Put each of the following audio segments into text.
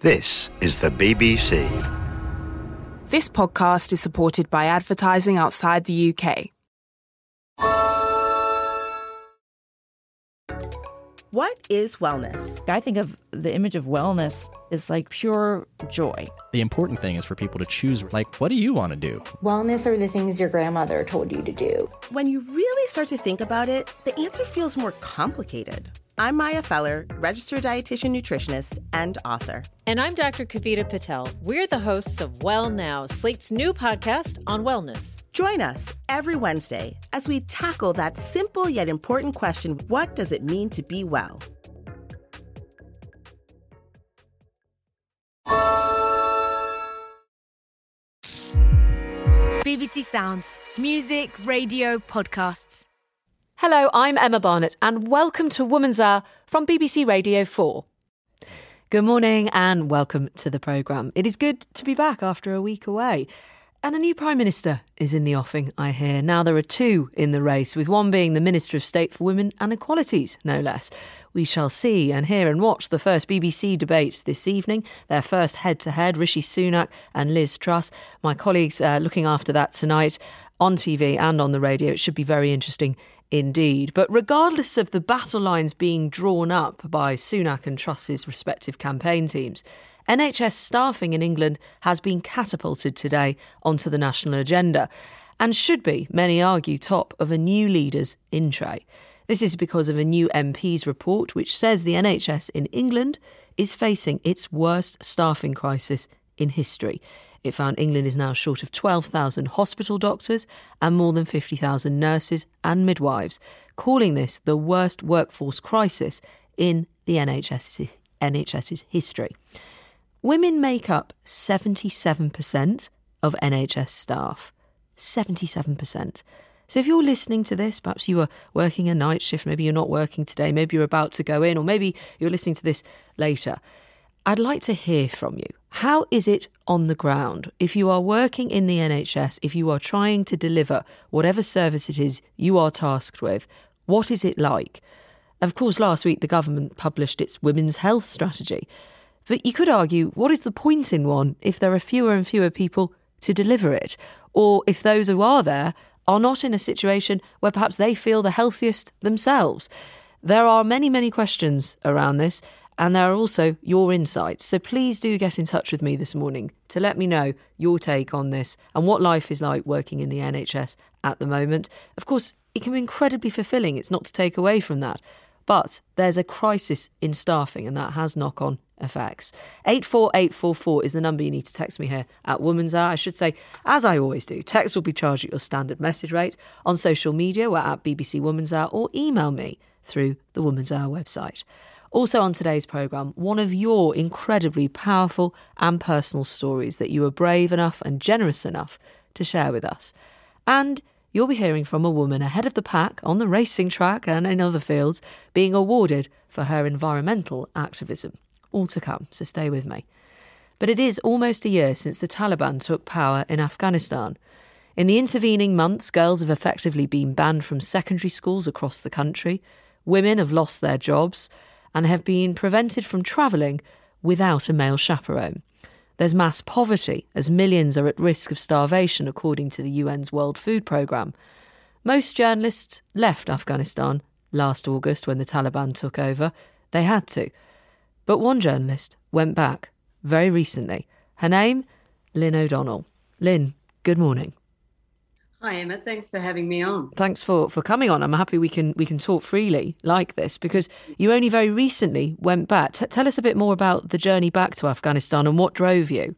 This is the BBC. This podcast is supported by advertising outside the UK. What is wellness? I think of the image of wellness as like pure joy. The important thing is for people to choose, like, what do you want to do? Wellness are the things your grandmother told you to do. When you really start to think about it, the answer feels more complicated. I'm Maya Feller, registered dietitian nutritionist and author. And I'm Dr. Kavita Patel. We're the hosts of Well Now, Slate's new podcast on wellness. Join us every Wednesday as we tackle that simple yet important question, what does it mean to be well? BBC Sounds. Music, radio, podcasts. Hello, I'm Emma Barnett and welcome to Woman's Hour from BBC Radio 4. Good morning and welcome to the programme. It is good to be back after a week away. And a new Prime Minister is in the offing, I hear. Now there are two in the race, with one being the Minister of State for Women and Equalities, no less. We shall see and hear and watch the first BBC debates this evening, their first head-to-head, Rishi Sunak and Liz Truss. My colleagues looking after that tonight on TV and on the radio. It should be very interesting indeed. But regardless of the battle lines being drawn up by Sunak and Truss's respective campaign teams, NHS staffing in England has been catapulted today onto the national agenda and should be, many argue, top of a new leader's in tray. This is because of a new MP's report which says the NHS in England is facing its worst staffing crisis in history. It found England is now short of 12,000 hospital doctors and more than 50,000 nurses and midwives, calling this the worst workforce crisis in the NHS's history. Women make up 77% of NHS staff. 77%. So if you're listening to this, perhaps you are working a night shift, maybe you're not working today, maybe you're about to go in, or maybe you're listening to this later. I'd like to hear from you. How is it on the ground? If you are working in the NHS, if you are trying to deliver whatever service it is you are tasked with, what is it like? Of course, last week the government published its women's health strategy. But you could argue, what is the point in one if there are fewer and fewer people to deliver it? Or if those who are there are not in a situation where perhaps they feel the healthiest themselves? There are many, many questions around this, and there are also your insights. So please do get in touch with me this morning to let me know your take on this and what life is like working in the NHS at the moment. Of course, it can be incredibly fulfilling. It's not to take away from that. But there's a crisis in staffing, and that has knock-on effects. 84844 is the number you need to text me here at Woman's Hour. I should say, as I always do, text will be charged at your standard message rate. On social media, we're at BBC Woman's Hour, or email me through the Woman's Hour website. Also on today's programme, one of your incredibly powerful and personal stories that you were brave enough and generous enough to share with us. And you'll be hearing from a woman ahead of the pack on the racing track and in other fields, being awarded for her environmental activism. All to come, so stay with me. But it is almost a year since the Taliban took power in Afghanistan. In the intervening months, girls have effectively been banned from secondary schools across the country. Women have lost their jobs and have been prevented from travelling without a male chaperone. There's mass poverty as millions are at risk of starvation, according to the UN's World Food Programme. Most journalists left Afghanistan last August when the Taliban took over. They had to. But one journalist went back very recently. Her name, Lynn O'Donnell. Lynn, good morning. Hi, Emma. Thanks for having me on. Thanks for coming on. I'm happy we can talk freely like this because you only very recently went back. Tell us a bit more about the journey back to Afghanistan and what drove you.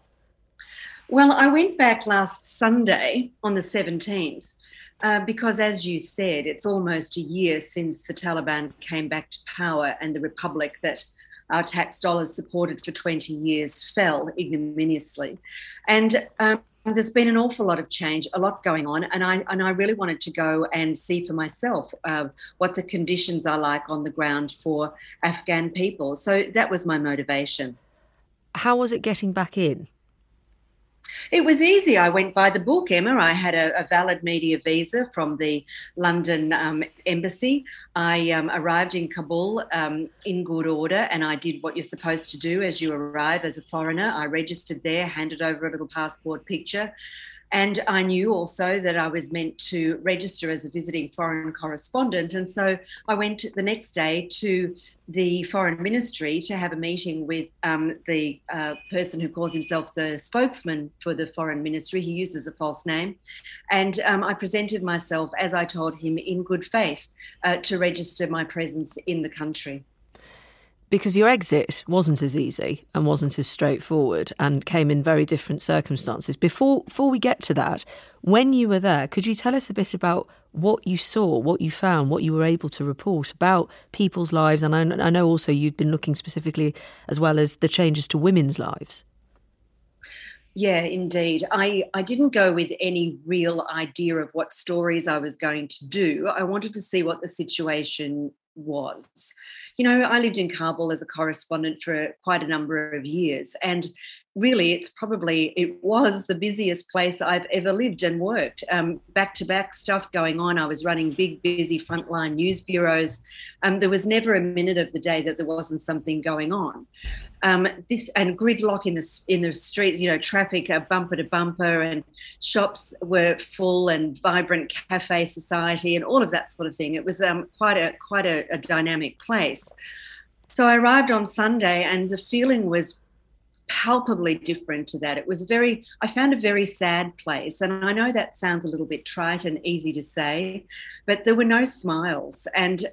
Well, I went back last Sunday on the 17th because, as you said, it's almost a year since the Taliban came back to power and the republic that our tax dollars supported for 20 years fell ignominiously. And there's been an awful lot of change, a lot going on, and I really wanted to go and see for myself what the conditions are like on the ground for Afghan people. So that was my motivation. How was it getting back in? It was easy. I went by the book, Emma. I had a valid media visa from the London embassy. I arrived in Kabul in good order, and I did what you're supposed to do as you arrive as a foreigner. I registered there, handed over a little passport picture. And I knew also that I was meant to register as a visiting foreign correspondent. And so I went the next day to the Foreign Ministry to have a meeting with the person who calls himself the spokesman for the Foreign Ministry. He uses a false name. And I presented myself, as I told him, in good faith to register my presence in the country. Because your exit wasn't as easy and wasn't as straightforward and came in very different circumstances. Before we get to that, when you were there, could you tell us a bit about what you saw, what you found, what you were able to report about people's lives? And I know also you'd been looking specifically as well as the changes to women's lives. Yeah, indeed. I didn't go with any real idea of what stories I was going to do. I wanted to see what the situation was. You know, I lived in Kabul as a correspondent for quite a number of years, and really it was the busiest place I've ever lived and worked. Back-to-back stuff going on. I was running big, busy frontline news bureaus. There was never a minute of the day that there wasn't something going on. This and gridlock in the streets, you know, traffic bumper to bumper, and shops were full, and vibrant cafe society, and all of that sort of thing. It was quite a dynamic place. So I arrived on Sunday, and the feeling was palpably different to that. I found a very sad place, and I know that sounds a little bit trite and easy to say, but there were no smiles, and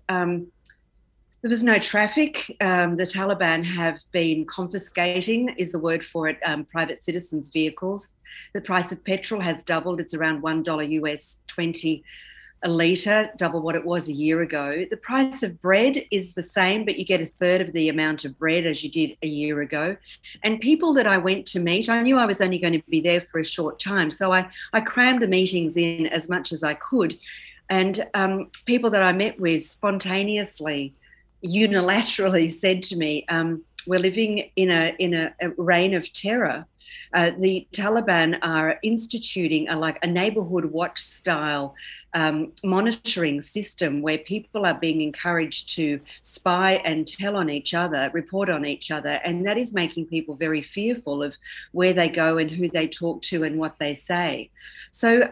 there was no traffic. The Taliban have been confiscating, is the word for it, private citizens' vehicles. The price of petrol has doubled. It's around $1 US 20 a litre, double what it was a year ago. The price of bread is the same, but you get a third of the amount of bread as you did a year ago. And people that I went to meet, I knew I was only going to be there for a short time, so I crammed the meetings in as much as I could. And people that I met with spontaneously, unilaterally said to me, we're living in a reign of terror. The Taliban are instituting a neighbourhood watch style monitoring system where people are being encouraged to spy and tell on each other, report on each other, and that is making people very fearful of where they go and who they talk to and what they say. So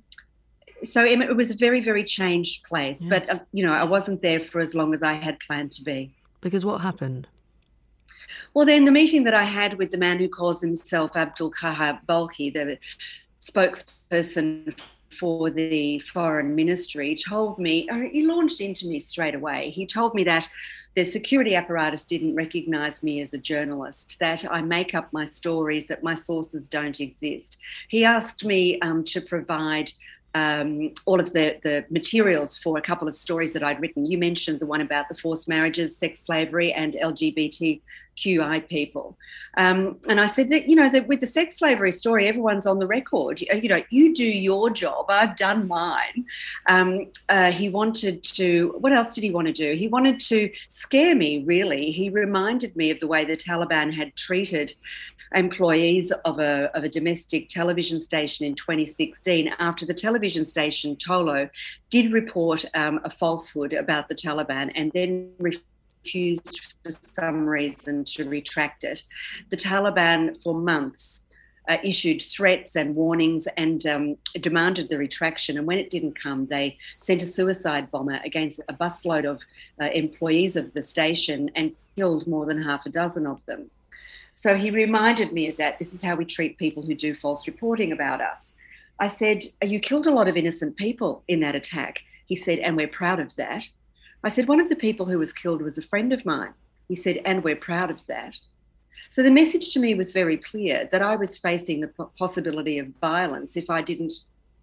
Emma, it was a very, very changed place, yes. But I wasn't there for as long as I had planned to be. Because what happened? Well, then the meeting that I had with the man who calls himself Abdul Qahar Balkhi, the spokesperson for the Foreign Ministry, told me, he launched into me straight away. He told me that the security apparatus didn't recognise me as a journalist, that I make up my stories, that my sources don't exist. He asked me to provide all of the materials for a couple of stories that I'd written. You mentioned the one about the forced marriages, sex slavery, and LGBTQI people. And I said that, that with the sex slavery story, everyone's on the record. You do your job. I've done mine. He wanted to, what else did he want to do? He wanted to scare me, really. He reminded me of the way the Taliban had treated employees of a domestic television station in 2016 after the television station Tolo did report a falsehood about the Taliban and then refused for some reason to retract it. The Taliban for months issued threats and warnings and demanded the retraction, and when it didn't come, they sent a suicide bomber against a busload of employees of the station and killed more than half a dozen of them. So he reminded me of that. This is how we treat people who do false reporting about us. I said, you killed a lot of innocent people in that attack. He said, and we're proud of that. I said, one of the people who was killed was a friend of mine. He said, and we're proud of that. So the message to me was very clear that I was facing the possibility of violence if I didn't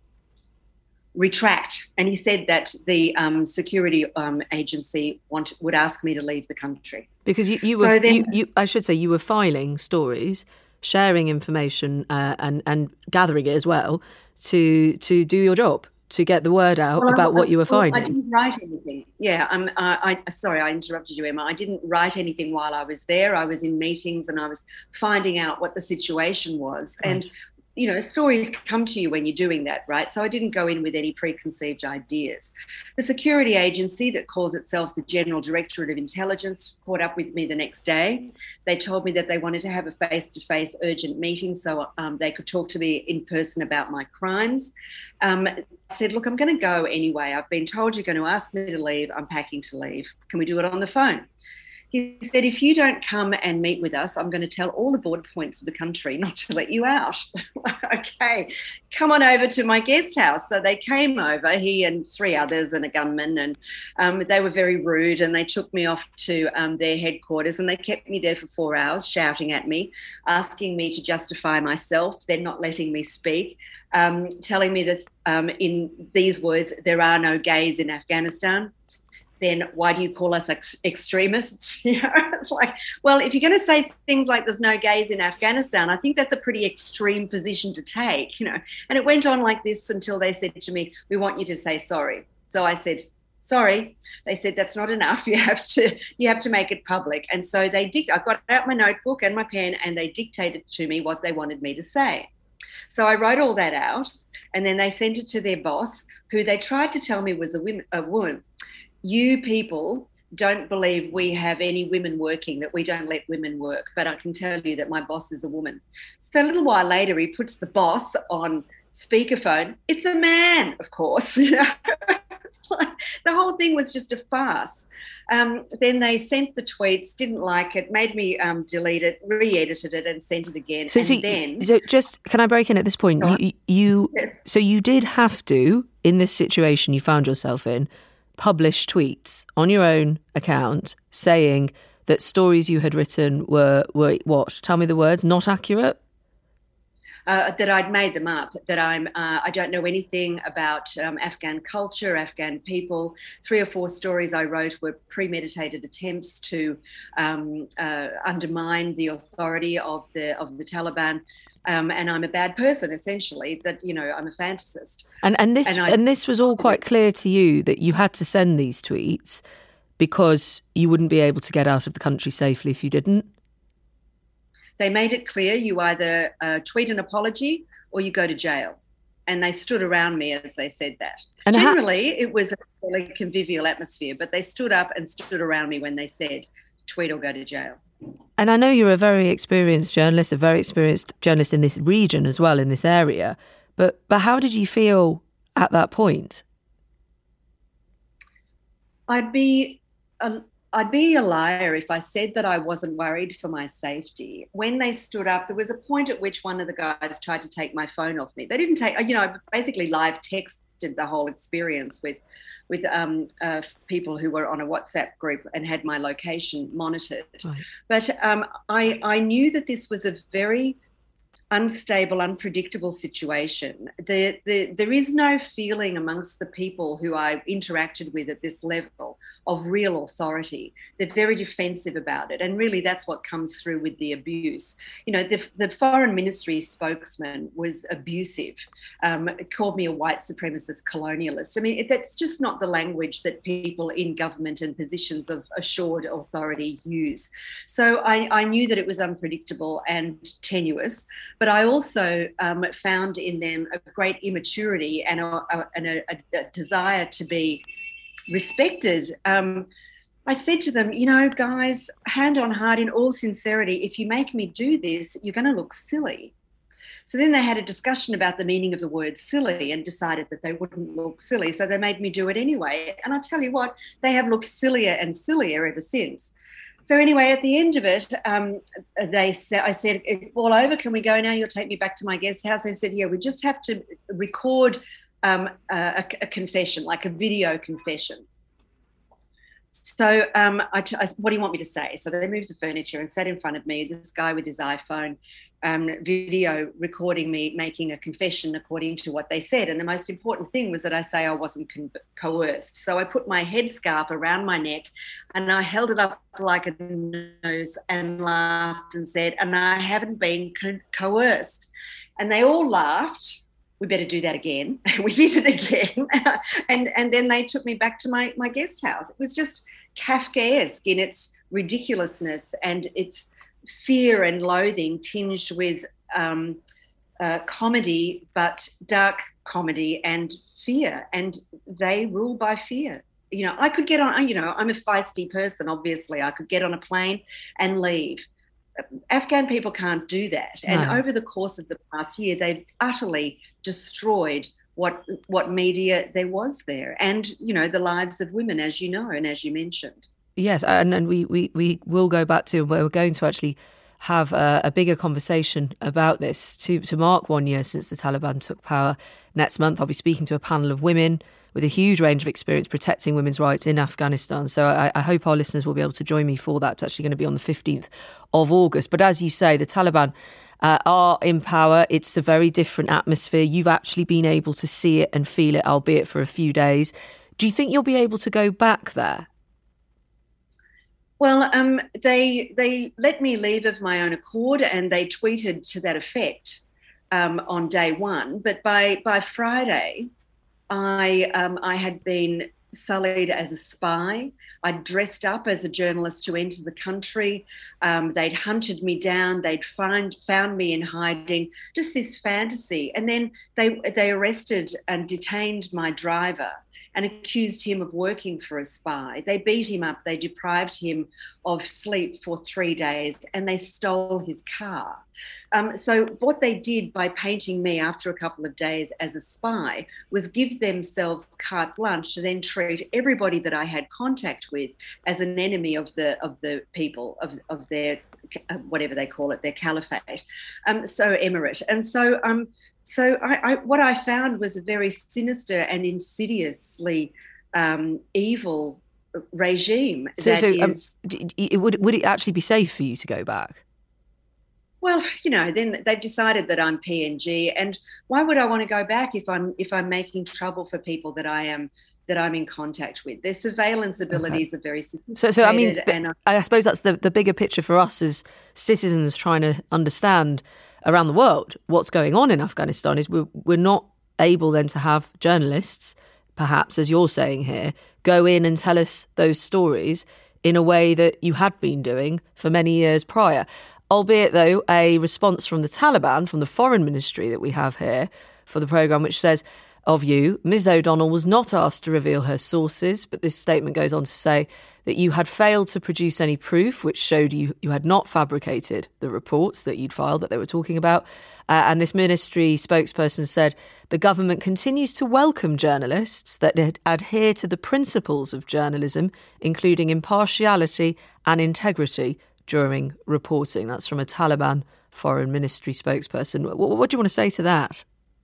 retract. And he said that the security agency would ask me to leave the country. Because you were, I should say, you were filing stories, sharing information and gathering it as well to do your job, to get the word out about what you were finding. I didn't write anything. Yeah, sorry, I interrupted you, Emma. I didn't write anything while I was there. I was in meetings and I was finding out what the situation was. Right. And stories come to you when you're doing that, right? So I didn't go in with any preconceived ideas. The security agency that calls itself the General Directorate of Intelligence caught up with me the next day. They told me that they wanted to have a face-to-face urgent meeting so they could talk to me in person about my crimes. I said, look, I'm going to go anyway. I've been told you're going to ask me to leave. I'm packing to leave. Can we do it on the phone? He said, if you don't come and meet with us, I'm going to tell all the border points of the country not to let you out. Okay, come on over to my guest house. So they came over, he and 3 others and a gunman, and they were very rude, and they took me off to their headquarters, and they kept me there for 4 hours shouting at me, asking me to justify myself, then not letting me speak, telling me that in these words, there are no gays in Afghanistan. Then why do you call us extremists? It's like, well, if you're going to say things like there's no gays in Afghanistan, I think that's a pretty extreme position to take, And it went on like this until they said to me, we want you to say sorry. So I said, sorry. They said, that's not enough. You have to make it public. And so I got out my notebook and my pen, and they dictated to me what they wanted me to say. So I wrote all that out, and then they sent it to their boss, who they tried to tell me was a woman. You people don't believe we have any women working, that we don't let women work. But I can tell you that my boss is a woman. So a little while later, he puts the boss on speakerphone. It's a man, of course. The whole thing was just a farce. Then they sent the tweets, didn't like it, made me delete it, re-edited it, and sent it again. So just can I break in at this point? Yes. So you did have to, in this situation you found yourself in, publish tweets on your own account saying that stories you had written were what? Tell me the words. Not accurate. That I'd made them up. That I don't know anything about Afghan culture, Afghan people. 3 or 4 stories I wrote were premeditated attempts to undermine the authority of the Taliban. And I'm a bad person, essentially, that, I'm a fantasist. And this was all quite clear to you, that you had to send these tweets because you wouldn't be able to get out of the country safely if you didn't? They made it clear you either tweet an apology or you go to jail. And they stood around me as they said that. And generally, it was a fairly convivial atmosphere, but they stood up and stood around me when they said, tweet or go to jail. And I know you're a very experienced journalist in this region as well, in this area. But how did you feel at that point? I'd be a liar if I said that I wasn't worried for my safety. When they stood up, there was a point at which one of the guys tried to take my phone off me. They didn't take, I basically live texted the whole experience with people who were on a WhatsApp group and had my location monitored. Right. But I knew that this was a very unstable, unpredictable situation. There is no feeling amongst the people who I interacted with at this level of real authority. They're very defensive about it. And really that's what comes through with the abuse. The foreign ministry spokesman was abusive, called me a white supremacist colonialist. I mean, that's just not the language that people in government and positions of assured authority use. So I knew that it was unpredictable and tenuous, but I also found in them a great immaturity and a desire to be respected. I said to them, guys, hand on heart, in all sincerity, if you make me do this, you're going to look silly. So then they had a discussion about the meaning of the word silly and decided that they wouldn't look silly. So they made me do it anyway. And I tell you what, they have looked sillier and sillier ever since. So anyway, at the end of it, I said, it's all over. Can we go now? You'll take me back to my guest house. They said, yeah, we just have to record a confession, like a video confession. So what do you want me to say? So they moved the furniture and sat in front of me, this guy with his iPhone, video recording me making a confession according to what they said. And the most important thing was that I say I wasn't coerced. So I put my headscarf around my neck and I held it up like a nose and laughed and said, and I haven't been coerced. And they all laughed. We better do that again. We did it again. and then they took me back to my guest house. It was just Kafkaesque in its ridiculousness and its fear and loathing tinged with comedy, but dark comedy and fear, and they rule by fear. You know, I could get on, you know, I'm a feisty person, obviously. I could get on a plane and leave. Afghan people can't do that. No. And over the course of the past year, they've utterly destroyed what media there was there, and, you know, the lives of women, as you know, and as you mentioned. Yes, and we will go back to where we're going to actually have a bigger conversation about this to mark 1 year since the Taliban took power. Next month, I'll be speaking to a panel of women with a huge range of experience protecting women's rights in Afghanistan. So I hope our listeners will be able to join me for that. It's actually going to be on the 15th of August. But as you say, the Taliban are in power. It's a very different atmosphere. You've actually been able to see it and feel it, albeit for a few days. Do you think you'll be able to go back there? Well, they let me leave of my own accord, and they tweeted to that effect on day one. But by Friday, I had been sullied as a spy. I'd dressed up as a journalist to enter the country. They'd hunted me down. They'd found me in hiding. Just this fantasy. And then they arrested and detained my driver and accused him of working for a spy. They beat him up. They deprived him of sleep for 3 days, and they stole his car. So what they did by painting me after a couple of days as a spy was give themselves carte blanche to then treat everybody that I had contact with as an enemy of the people of their whatever they call it, their caliphate, emirate. And so what I found was a very sinister and insidiously evil regime. Would it actually be safe for you to go back? Well, you know, then they've decided that I'm PNG, and why would I want to go back if I'm making trouble for people that I'm in contact with? Their surveillance abilities are very sophisticated. So I mean, I suppose that's the bigger picture for us as citizens trying to understand around the world what's going on in Afghanistan is we're not able then to have journalists, perhaps as you're saying here, go in and tell us those stories in a way that you had been doing for many years prior. Albeit, though, a response from the Taliban, from the foreign ministry that we have here for the programme, which says, of you, Ms O'Donnell was not asked to reveal her sources, but this statement goes on to say that you had failed to produce any proof which showed you had not fabricated the reports that you'd filed that they were talking about. And this ministry spokesperson said the government continues to welcome journalists that adhere to the principles of journalism, including impartiality and integrity during reporting. That's from a Taliban foreign ministry spokesperson. What do you want to say to that?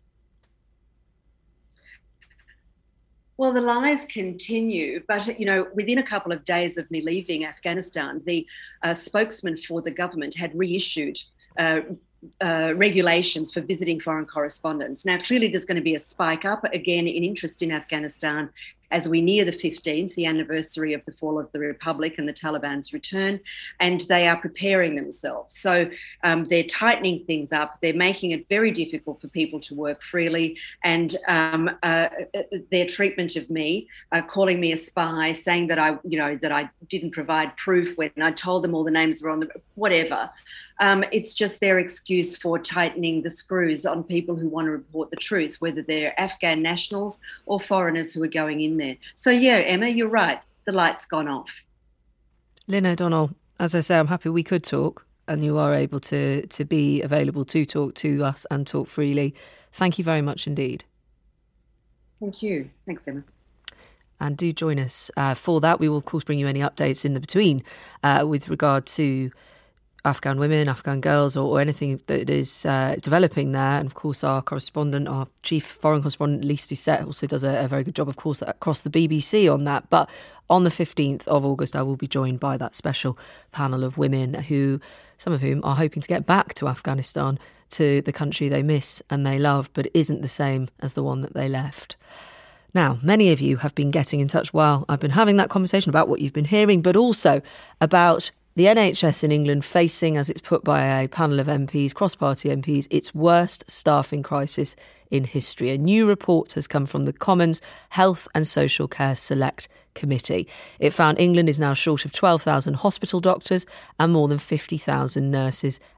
Well, the lies continue, but, you know, within a couple of days of me leaving Afghanistan, the spokesman for the government had reissued regulations for visiting foreign correspondents. Now, clearly there's going to be a spike up again in interest in Afghanistan as we near the 15th, the anniversary of the fall of the Republic and the Taliban's return, and they are preparing themselves. So they're tightening things up. They're making it very difficult for people to work freely, and their treatment of me, calling me a spy, saying that I didn't provide proof when I told them all the names were on the whatever. It's just their excuse for tightening the screws on people who want to report the truth, whether they're Afghan nationals or foreigners who are going in there. So, yeah, Emma, you're right. The light's gone off. Lynn O'Donnell, as I say, I'm happy we could talk and you are able to be available to talk to us and talk freely. Thank you very much indeed. Thank you. Thanks, Emma. And do join us for that. We will, of course, bring you any updates in the between with regard to Afghan women, Afghan girls, or anything that is developing there. And of course, our correspondent, our chief foreign correspondent, Lise Doucet, also does a very good job, of course, across the BBC on that. But on the 15th of August, I will be joined by that special panel of women who, some of whom are hoping to get back to Afghanistan, to the country they miss and they love, but isn't the same as the one that they left. Now, many of you have been getting in touch while I've been having that conversation about what you've been hearing, but also about the NHS in England facing, as it's put by a panel of MPs, cross-party MPs, its worst staffing crisis in history. A new report has come from the Commons Health and Social Care Select Committee. It found England is now short of 12,000 hospital doctors and more than 50,000 nurses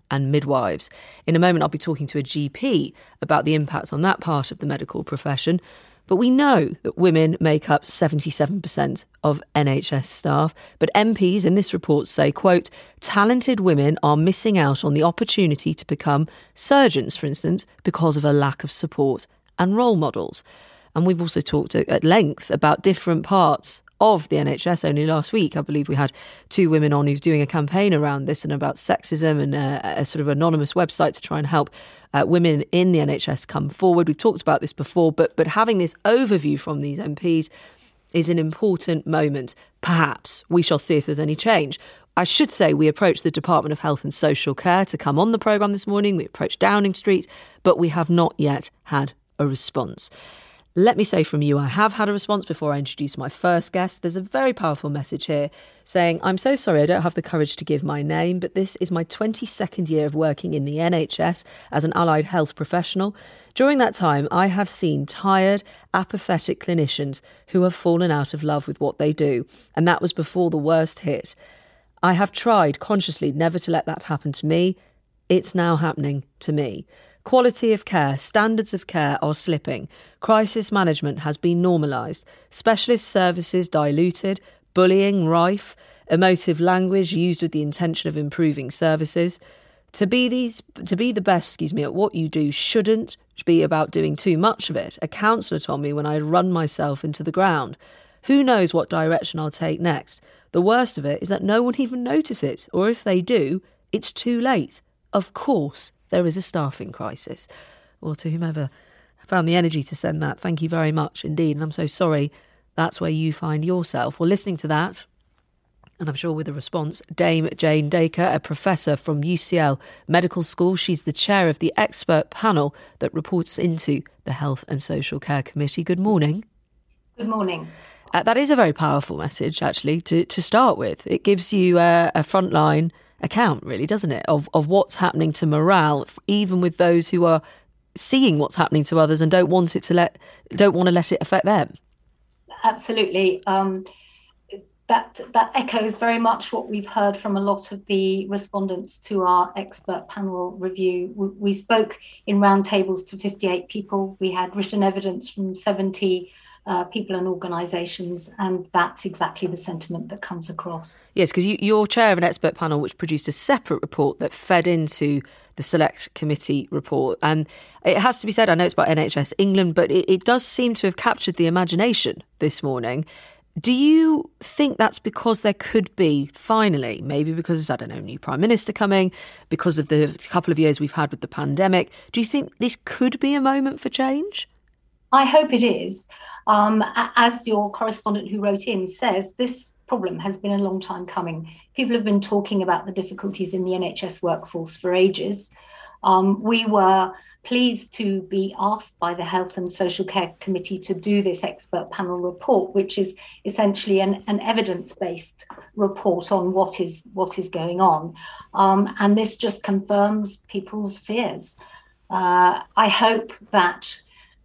and midwives. In a moment, I'll be talking to a GP about the impact on that part of the medical profession. But we know that women make up 77% of NHS staff. But MPs in this report say, quote, talented women are missing out on the opportunity to become surgeons, for instance, because of a lack of support and role models. And we've also talked at length about different parts of the NHS. Only last week, I believe we had 2 women on who's doing a campaign around this and about sexism and a sort of anonymous website to try and help women in the NHS come forward. We've talked about this before, but having this overview from these MPs is an important moment. Perhaps we shall see if there's any change. I should say we approached the Department of Health and Social Care to come on the programme this morning. We approached Downing Street, but we have not yet had a response. Let me say from you, I have had a response before I introduce my first guest. There's a very powerful message here saying, I'm so sorry I don't have the courage to give my name, but this is my 22nd year of working in the NHS as an allied health professional. During that time, I have seen tired, apathetic clinicians who have fallen out of love with what they do. And that was before the worst hit. I have tried consciously never to let that happen to me. It's now happening to me. Quality of care, standards of care are slipping. Crisis management has been normalised. Specialist services diluted. Bullying rife. Emotive language used with the intention of improving services. To be the best, at what you do shouldn't be about doing too much of it. A counsellor told me when I run myself into the ground. Who knows what direction I'll take next? The worst of it is that no one even notices, or if they do, it's too late. Of course, there is a staffing crisis. Or to whomever found the energy to send that, thank you very much indeed. And I'm so sorry that's where you find yourself. Well, listening to that, and I'm sure with a response, Dame Jane Dacre, a professor from UCL Medical School. She's the chair of the expert panel that reports into the Health and Social Care Committee. Good morning. Good morning. That is a very powerful message, actually, to start with. It gives you a frontline account, really, doesn't it, of what's happening to morale, even with those who are seeing what's happening to others and don't want to let it affect them. Absolutely. That echoes very much what we've heard from a lot of the respondents to our expert panel review. We spoke in roundtables to 58 people. We had written evidence from 70 people and organisations, and that's exactly the sentiment that comes across. Yes, because you're chair of an expert panel which produced a separate report that fed into the Select Committee report. And it has to be said, I know it's about NHS England, but it does seem to have captured the imagination this morning. Do you think that's because there could be, finally, maybe because, new Prime Minister coming, because of the couple of years we've had with the pandemic, do you think this could be a moment for change? I hope it is. As your correspondent who wrote in says, this problem has been a long time coming. People have been talking about the difficulties in the NHS workforce for ages. We were pleased to be asked by the Health and Social Care Committee to do this expert panel report, which is essentially an evidence-based report on what is going on. And this just confirms people's fears. I hope that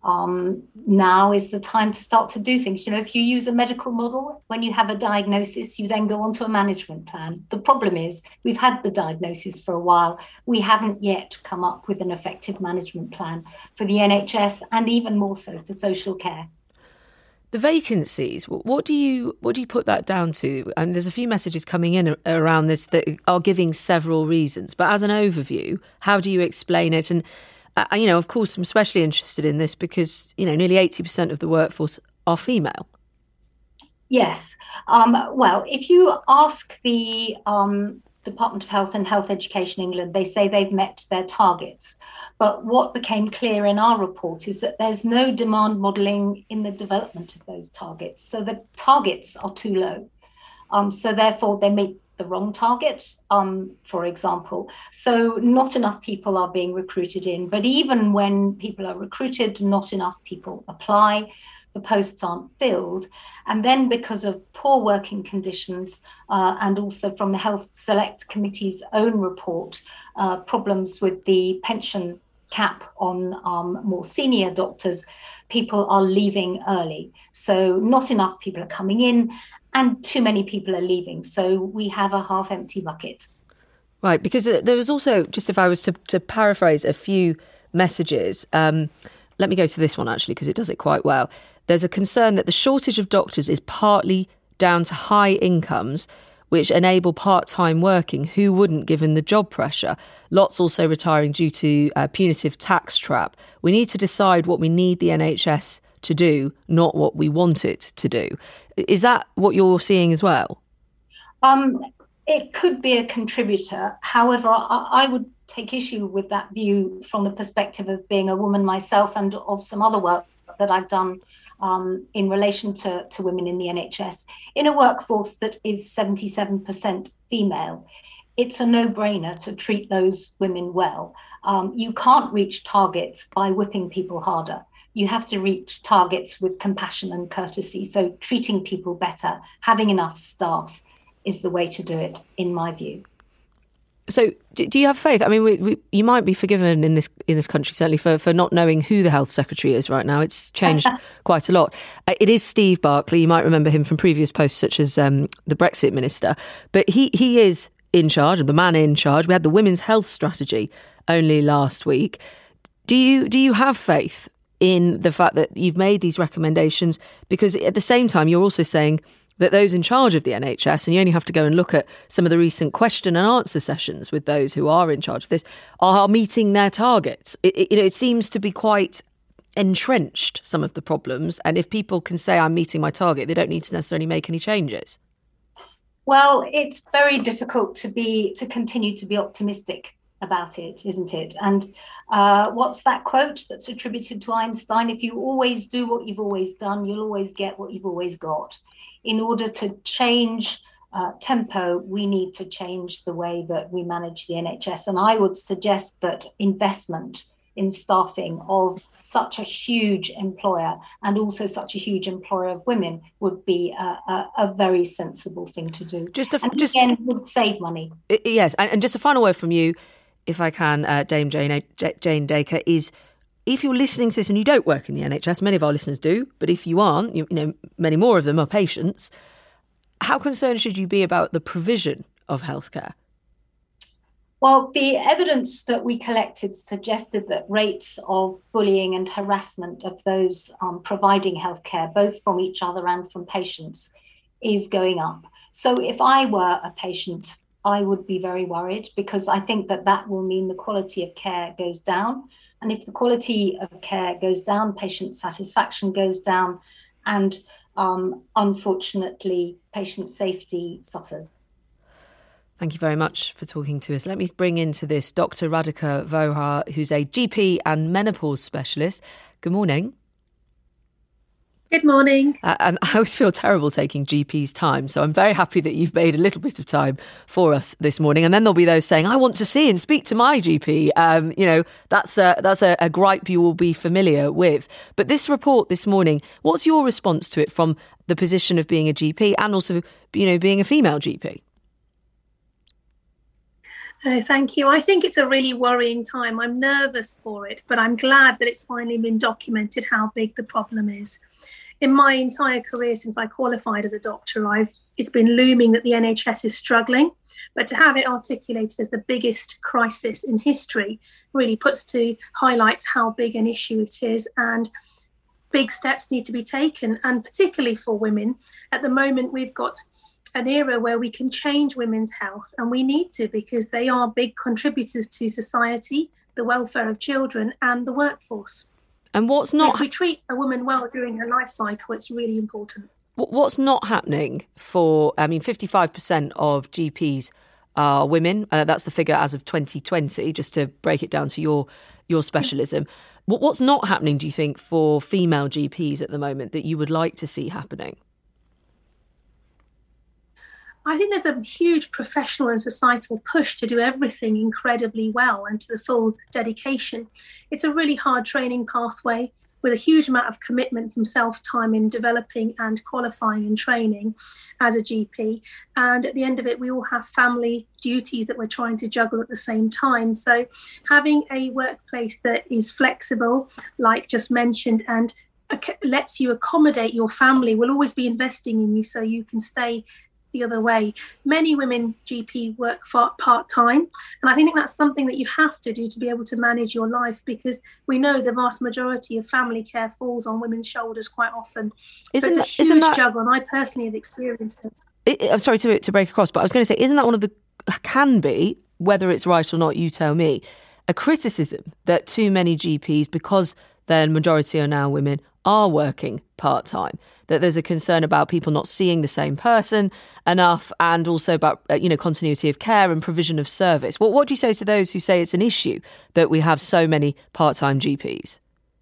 now is the time to start to do things. If you use a medical model, when you have a diagnosis, you then go on to a management plan. The problem is we've had the diagnosis for a while. We haven't yet come up with an effective management plan for the NHS and even more so for social care. The vacancies, what do you put that down to? And there's a few messages coming in around this that are giving several reasons. But as an overview, how do you explain it? And of course, I'm especially interested in this because, nearly 80% of the workforce are female. Yes. Well, if you ask the Department of Health and Health Education England, they say they've met their targets. But what became clear in our report is that there's no demand modelling in the development of those targets. So the targets are too low. So therefore, they meet the wrong target, for example. So not enough people are being recruited in. But even when people are recruited, not enough people apply. The posts aren't filled. And then because of poor working conditions and also from the Health Select Committee's own report, problems with the pension cap on more senior doctors, people are leaving early. So not enough people are coming in and too many people are leaving. So we have a half-empty bucket. Right, because there was also, just if I was to paraphrase a few messages, let me go to this one actually, because it does it quite well. There's a concern that the shortage of doctors is partly down to high incomes, which enable part-time working. Who wouldn't, given the job pressure? Lots also retiring due to a punitive tax trap. We need to decide what we need the NHS to do, not what we want it to do. Is that what you're seeing as well? It could be a contributor. However, I would take issue with that view from the perspective of being a woman myself and of some other work that I've done in relation to women in the NHS. In a workforce that is 77% female, it's a no-brainer to treat those women well. You can't reach targets by whipping people harder. You have to reach targets with compassion and courtesy. So treating people better, having enough staff is the way to do it, in my view. So do you have faith? I mean, you might be forgiven in this country, certainly, for not knowing who the health secretary is right now. It's changed quite a lot. It is Steve Barclay. You might remember him from previous posts, such as the Brexit minister. But he is in charge, the man in charge. We had the women's health strategy only last week. Do you have faith in the fact that you've made these recommendations? Because at the same time, you're also saying that those in charge of the NHS, and you only have to go and look at some of the recent question and answer sessions with those who are in charge of this, are meeting their targets. It seems to be quite entrenched, some of the problems. And if people can say, I'm meeting my target, they don't need to necessarily make any changes. Well, it's very difficult to continue to be optimistic about it, isn't it? And what's that quote that's attributed to Einstein? If you always do what you've always done, you'll always get what you've always got. In order to change tempo, we need to change the way that we manage the NHS. And I would suggest that investment in staffing of such a huge employer and also such a huge employer of women would be a very sensible thing to do. Again, would save money. Yes, and just a final word from you, if I can, Dame Jane Dacre, is if you're listening to this and you don't work in the NHS, many of our listeners do, but if you aren't, you know, many more of them are patients, how concerned should you be about the provision of healthcare? Well, the evidence that we collected suggested that rates of bullying and harassment of those providing healthcare, both from each other and from patients, is going up. So if I were a patient, I would be very worried, because I think that will mean the quality of care goes down. And if the quality of care goes down, patient satisfaction goes down, and unfortunately, patient safety suffers. Thank you very much for talking to us. Let me bring into this Dr. Radhika Vohra, who's a GP and menopause specialist. Good morning. Good morning. And I always feel terrible taking GP's time, so I'm very happy that you've made a little bit of time for us this morning. And then there'll be those saying, I want to see and speak to my GP. That's a gripe you will be familiar with. But this report this morning, what's your response to it from the position of being a GP and also, being a female GP? Oh, thank you. I think it's a really worrying time. I'm nervous for it, but I'm glad that it's finally been documented how big the problem is. In my entire career since I qualified as a doctor, it's been looming that the NHS is struggling, but to have it articulated as the biggest crisis in history really highlights how big an issue it is, and big steps need to be taken. And particularly for women, at the moment we've got an era where we can change women's health, and we need to, because they are big contributors to society, the welfare of children and the workforce. And if we treat a woman well during her life cycle, it's really important. What's not happening 55% of GPs are women. That's the figure as of 2020, just to break it down to your specialism. What's not happening, do you think, for female GPs at the moment that you would like to see happening? I think there's a huge professional and societal push to do everything incredibly well and to the full dedication. It's a really hard training pathway with a huge amount of commitment from self-time in developing and qualifying and training as a GP. And at the end of it, we all have family duties that we're trying to juggle at the same time. So having a workplace that is flexible, like just mentioned, and lets you accommodate your family, will always be investing in you so you can stay the other way. Many women GP work part-time, and I think that's something that you have to do to be able to manage your life, because we know the vast majority of family care falls on women's shoulders quite often. It's a huge juggle, and I personally have experienced this. I'm sorry to break across, but I was going to say, isn't that one of the, can be, whether it's right or not, you tell me, a criticism that too many GPs, because their majority are now women, are working part-time, that there's a concern about people not seeing the same person enough, and also about continuity of care and provision of service. What do you say to those who say it's an issue that we have so many part-time GPs?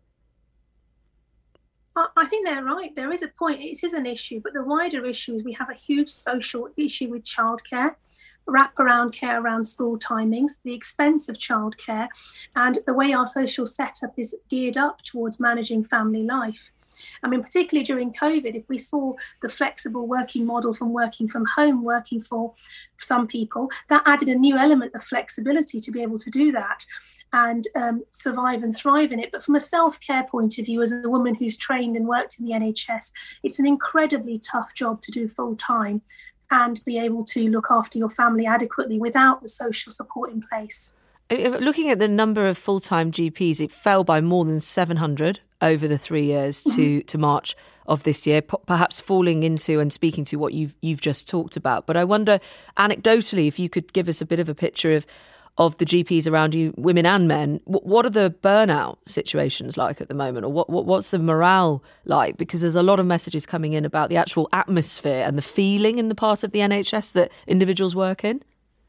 I think they're right. There is a point. It is an issue, but the wider issue is we have a huge social issue with childcare, wraparound care around school timings, the expense of childcare, and the way our social setup is geared up towards managing family life. I mean, particularly during COVID, if we saw the flexible working model from working from home working for some people, that added a new element of flexibility to be able to do that and survive and thrive in it. But from a self-care point of view, as a woman who's trained and worked in the NHS, it's an incredibly tough job to do full time and be able to look after your family adequately without the social support in place. Looking at the number of full-time GPs, it fell by more than 700 over the 3 years to March of this year, perhaps falling into and speaking to what you've just talked about. But I wonder, anecdotally, if you could give us a bit of a picture of the GPs around you, women and men. What are the burnout situations like at the moment, or what's the morale like? Because there's a lot of messages coming in about the actual atmosphere and the feeling in the part of the NHS that individuals work in.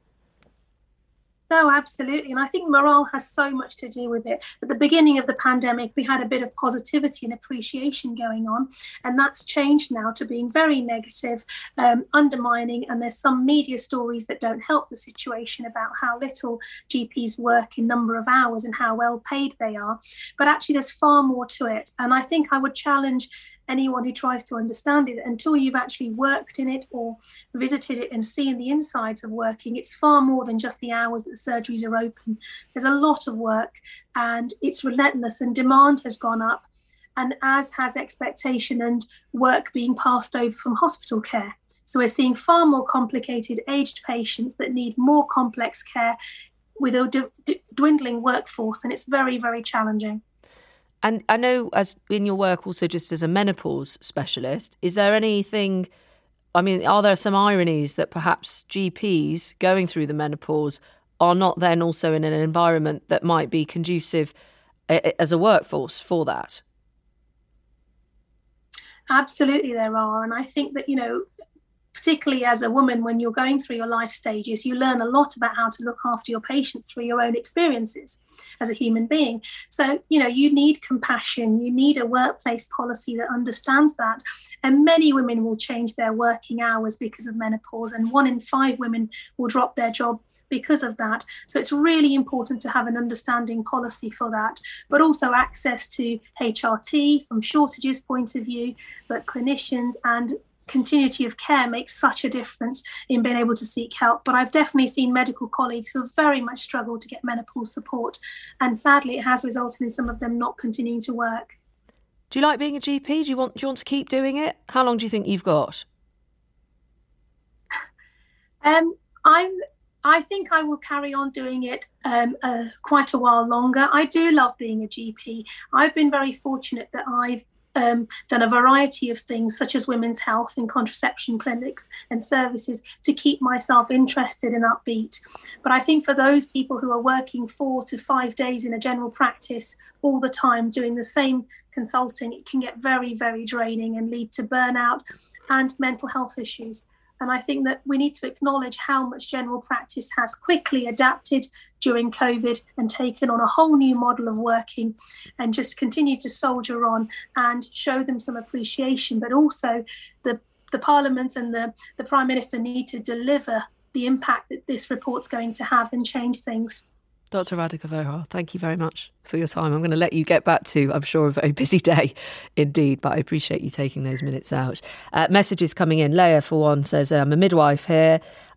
No, absolutely. And I think morale has so much to do with it. At the beginning of the pandemic, we had a bit of positivity and appreciation going on, and that's changed now to being very negative, undermining. And there's some media stories that don't help the situation about how little GPs work in number of hours and how well paid they are. But actually, there's far more to it. And I think I would challenge anyone who tries to understand it, until you've actually worked in it or visited it and seen the insides of working, it's far more than just the hours that the surgeries are open. There's a lot of work, and it's relentless, and demand has gone up, and as has expectation and work being passed over from hospital care. So we're seeing far more complicated aged patients that need more complex care with a dwindling workforce, and it's very, very challenging. And I know, as in your work also just as a menopause specialist, is there anything, I mean, are there some ironies that perhaps GPs going through the menopause are not then also in an environment that might be conducive as a workforce for that? Absolutely there are. And I think that, particularly as a woman, when you're going through your life stages, you learn a lot about how to look after your patients through your own experiences as a human being. So, you need compassion, you need a workplace policy that understands that. And many women will change their working hours because of menopause, and 1 in 5 women will drop their job because of that. So it's really important to have an understanding policy for that, but also access to HRT from shortages point of view, but clinicians and continuity of care makes such a difference in being able to seek help. But I've definitely seen medical colleagues who have very much struggled to get menopause support, and sadly it has resulted in some of them not continuing to work. Do you like being a GP? Do you want to keep doing it? How long do you think you've got? I think I will carry on doing it quite a while longer. I do love being a GP. I've been very fortunate that I've done a variety of things, such as women's health and contraception clinics and services, to keep myself interested and upbeat. But I think for those people who are working 4 to 5 days in a general practice all the time doing the same consulting, it can get very, very draining and lead to burnout and mental health issues. And I think that we need to acknowledge how much general practice has quickly adapted during COVID and taken on a whole new model of working, and just continue to soldier on and show them some appreciation. But also the Parliament and the Prime Minister need to deliver the impact that this report's going to have and change things. Dr. Radhika Vohra, thank you very much for your time. I'm going to let you get back to, I'm sure, a very busy day indeed, but I appreciate you taking those minutes out. Messages coming in. Leah, for one, says, I'm a midwife here.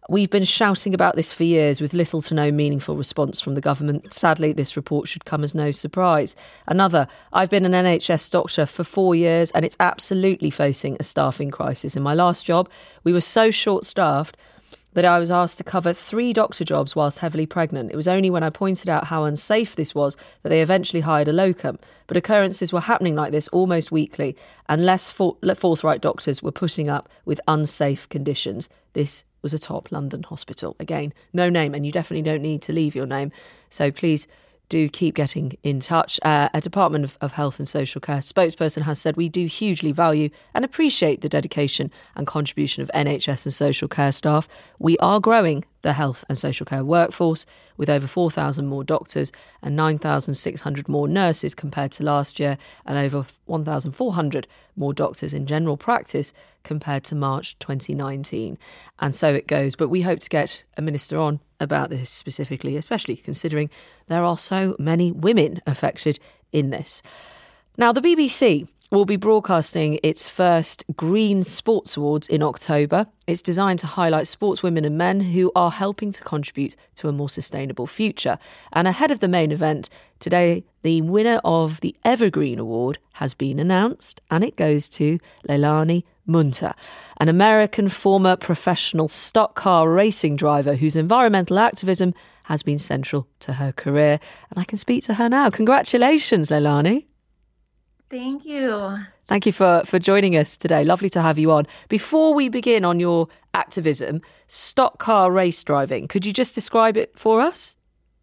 We've been shouting about this for years with little to no meaningful response from the government. Sadly, this report should come as no surprise. Another, I've been an NHS doctor for 4 years and it's absolutely facing a staffing crisis. In my last job, we were so short-staffed that I was asked to cover 3 doctor jobs whilst heavily pregnant. It was only when I pointed out how unsafe this was that they eventually hired a locum. But occurrences were happening like this almost weekly, and less forthright doctors were putting up with unsafe conditions. This was a top London hospital. Again, no name, and you definitely don't need to leave your name. So please do keep getting in touch. A Department of Health and Social Care spokesperson has said, we do hugely value and appreciate the dedication and contribution of NHS and social care staff. We are growing the health and social care workforce with over 4,000 more doctors and 9,600 more nurses compared to last year, and over 1,400 more doctors in general practice compared to March 2019. And so it goes. But we hope to get a minister on about this specifically, especially considering there are so many women affected in this. Now, the BBC will be broadcasting its first Green Sports Awards in October. It's designed to highlight sportswomen and men who are helping to contribute to a more sustainable future. And ahead of the main event, today, the winner of the Evergreen Award has been announced, and it goes to Leilani Munter, an American former professional stock car racing driver whose environmental activism has been central to her career. And I can speak to her now. Congratulations, Leilani. Thank you. Thank you for joining us today. Lovely to have you on. Before we begin on your activism, stock car race driving, could you just describe it for us?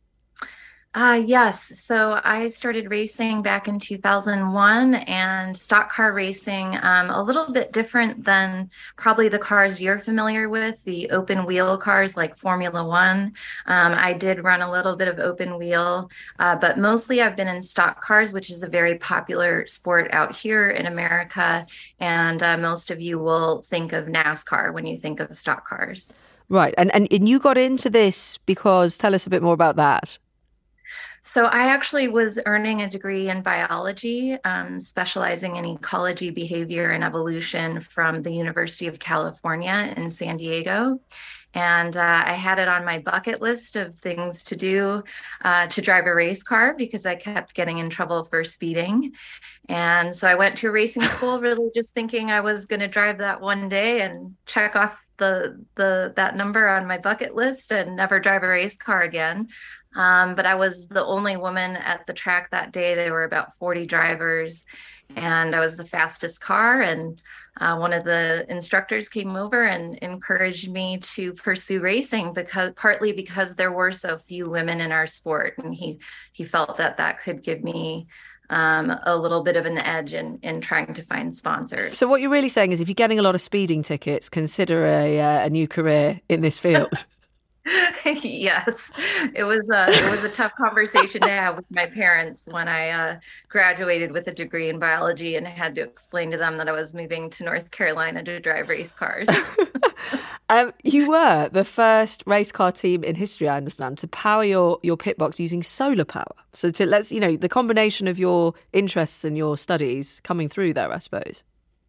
Yes. So I started racing back in 2001, and stock car racing, a little bit different than probably the cars you're familiar with, the open wheel cars like Formula One. I did run a little bit of open wheel, but mostly I've been in stock cars, which is a very popular sport out here in America. And most of you will think of NASCAR when you think of stock cars. Right. And you got into this because, tell us a bit more about that. So I actually was earning a degree in biology, specializing in ecology, behavior, and evolution from the University of California in San Diego. And I had it on my bucket list of things to do to drive a race car because I kept getting in trouble for speeding. And so I went to racing school really just thinking I was going to drive that one day and check off that number on my bucket list and never drive a race car again. But I was the only woman at the track that day. There were about 40 drivers, and I was the fastest car. And one of the instructors came over and encouraged me to pursue racing partly because there were so few women in our sport, and he felt that could give me a little bit of an edge in trying to find sponsors. So what you're really saying is, if you're getting a lot of speeding tickets, consider a new career in this field. Yes, it was a tough conversation to have with my parents when I graduated with a degree in biology and had to explain to them that I was moving to North Carolina to drive race cars. You were the first race car team in history, I understand, to power your pit box using solar power. So the combination of your interests and your studies coming through there, I suppose.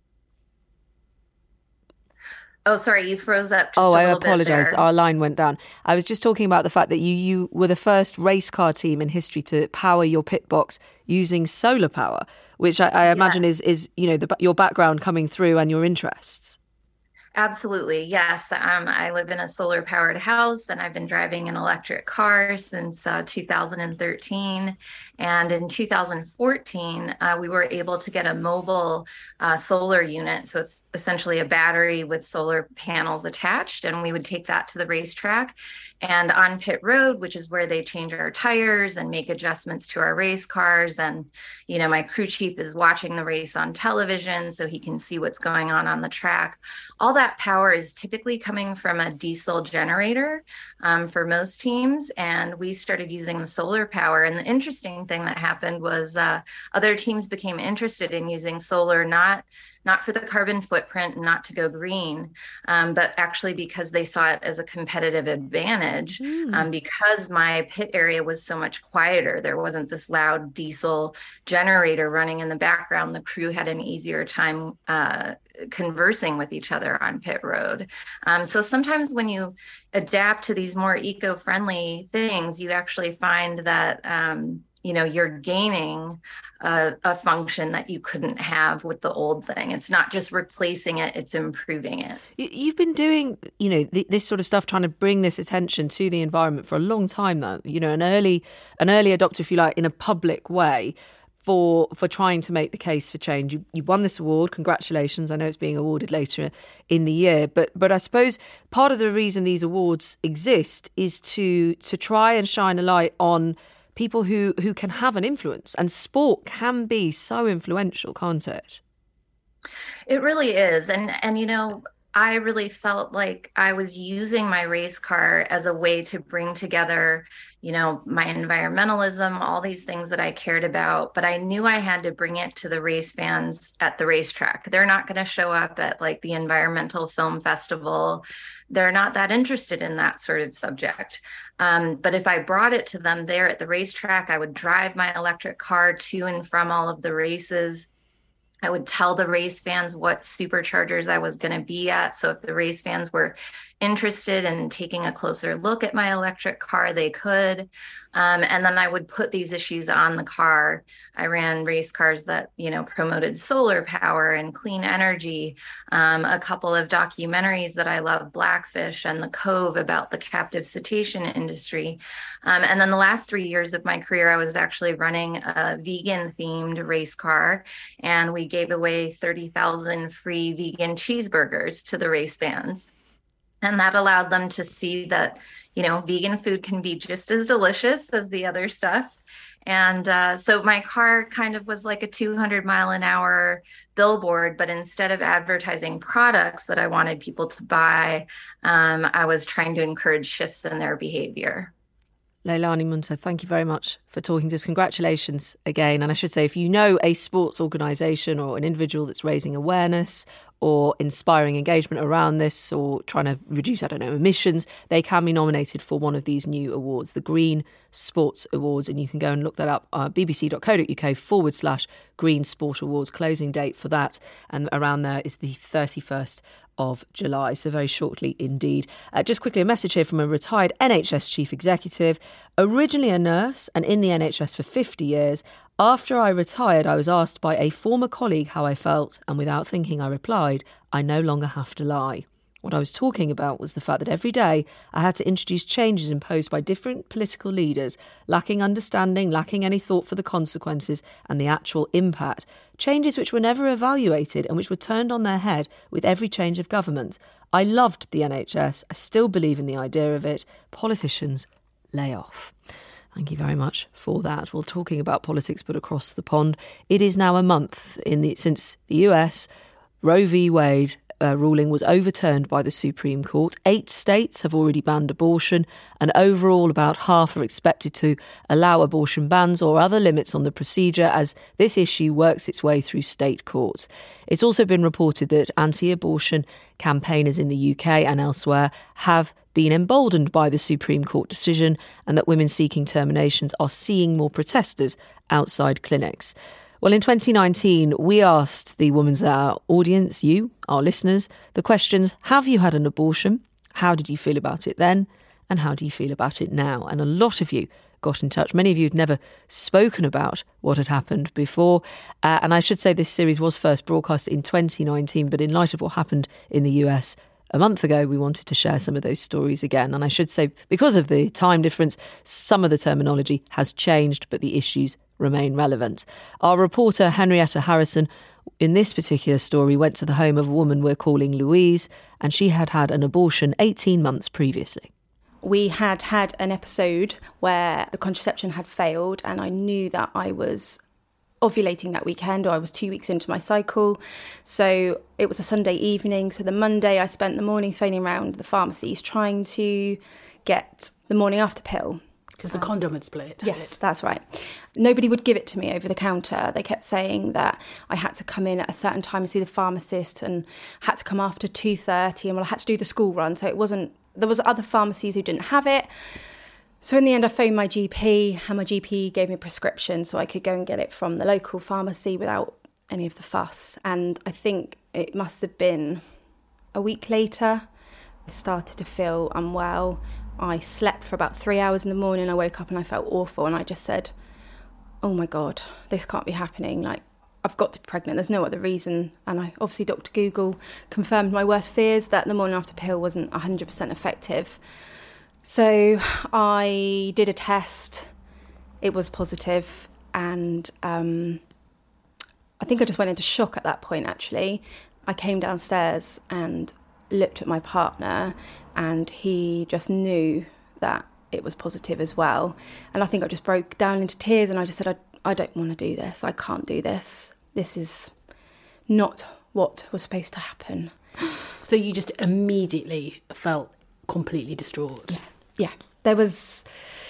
Oh, sorry, you froze up. I apologise. Our line went down. I was just talking about the fact that you were the first race car team in history to power your pit box using solar power, which I imagine is your background coming through and your interests. Absolutely. Yes. I live in a solar powered house, and I've been driving an electric car since 2013. And in 2014, we were able to get a mobile solar unit. So it's essentially a battery with solar panels attached. And we would take that to the racetrack. And on pit road, which is where they change our tires and make adjustments to our race cars. And, my crew chief is watching the race on television so he can see what's going on the track. All that power is typically coming from a diesel generator for most teams. And we started using the solar power. And the interesting thing that happened was other teams became interested in using solar, not for the carbon footprint and not to go green, but actually because they saw it as a competitive advantage. Because my pit area was so much quieter. There wasn't this loud diesel generator running in the background. The crew had an easier time conversing with each other on pit road. So sometimes when you adapt to these more eco-friendly things, you actually find that, you're gaining a function that you couldn't have with the old thing. It's not just replacing it, it's improving it. You've been doing, this sort of stuff, trying to bring this attention to the environment for a long time now. An early adopter, if you like, in a public way for trying to make the case for change. You won this award. Congratulations. I know it's being awarded later in the year. But I suppose part of the reason these awards exist is to try and shine a light on people who can have an influence. And sport can be so influential, can't it? It really is. And I really felt like I was using my race car as a way to bring together, my environmentalism, all these things that I cared about. But I knew I had to bring it to the race fans at the racetrack. They're not going to show up at like the Environmental Film Festival. They're not that interested in that sort of subject. But if I brought it to them there at the racetrack, I would drive my electric car to and from all of the races. I would tell the race fans what superchargers I was going to be at. So if the race fans were interested in taking a closer look at my electric car, they could. And then I would put these issues on the car. I ran race cars that, promoted solar power and clean energy. A couple of documentaries that I love, Blackfish and The Cove, about the captive cetacean industry. And then the last 3 years of my career, I was actually running a vegan themed race car, and we gave away 30,000 free vegan cheeseburgers to the race fans. And that allowed them to see that, vegan food can be just as delicious as the other stuff. And so my car kind of was like a 200-mile-an-hour billboard, but instead of advertising products that I wanted people to buy, I was trying to encourage shifts in their behavior. Leilani Munther, thank you very much for talking to us. Congratulations again. And I should say, if you know a sports organisation or an individual that's raising awareness or inspiring engagement around this or trying to reduce, emissions, they can be nominated for one of these new awards, the Green Sports Awards. And you can go and look that up at bbc.co.uk/Green Sport Awards. Closing date for that, and around there is the 31st of July, so very shortly indeed. Just quickly, a message here from a retired NHS chief executive. Originally a nurse and in the NHS for 50 years, after I retired, I was asked by a former colleague how I felt, and without thinking I replied, I no longer have to lie. What I was talking about was the fact that every day I had to introduce changes imposed by different political leaders, lacking understanding, lacking any thought for the consequences and the actual impact. Changes which were never evaluated and which were turned on their head with every change of government. I loved the NHS. I still believe in the idea of it. Politicians, lay off. Thank you very much for that. Well, talking about politics, but across the pond, it is now a month since the US Roe v. Wade ruling was overturned by the Supreme Court. 8 states have already banned abortion, and overall about half are expected to allow abortion bans or other limits on the procedure as this issue works its way through state courts. It's also been reported that anti-abortion campaigners in the UK and elsewhere have been emboldened by the Supreme Court decision, and that women seeking terminations are seeing more protesters outside clinics. Well, in 2019, we asked the Woman's Hour audience, you, our listeners, the questions: have you had an abortion? How did you feel about it then? And how do you feel about it now? And a lot of you got in touch. Many of you had never spoken about what had happened before. And I should say this series was first broadcast in 2019, but in light of what happened in the US a month ago, we wanted to share some of those stories again. And I should say, because of the time difference, some of the terminology has changed, but the issues remain relevant. Our reporter, Henrietta Harrison, in this particular story, went to the home of a woman we're calling Louise, and she had had an abortion 18 months previously. We had had an episode where the contraception had failed, and I knew that I was ovulating that weekend, or I was 2 weeks into my cycle. So it was a Sunday evening. So the Monday, I spent the morning phoning around the pharmacies trying to get the morning after pill. Because the condom had split. Yes, that's right. Nobody would give it to me over the counter. They kept saying that I had to come in at a certain time and see the pharmacist, and had to come after 2:30, and I had to do the school run. So there was other pharmacies who didn't have it. So in the end, I phoned my GP, and my GP gave me a prescription so I could go and get it from the local pharmacy without any of the fuss. And I think it must have been a week later, I started to feel unwell. I slept for about 3 hours in the morning. I woke up and I felt awful. And I just said, oh my God, this can't be happening. Like, I've got to be pregnant. There's no other reason. And obviously Dr. Google confirmed my worst fears that the morning after pill wasn't 100% effective. So I did a test. It was positive. And I think I just went into shock at that point, actually. I came downstairs and looked at my partner, and he just knew that it was positive as well. And I think I just broke down into tears, and I just said, I don't want to do this. I can't do this. This is not what was supposed to happen. So you just immediately felt completely distraught? Yeah. There was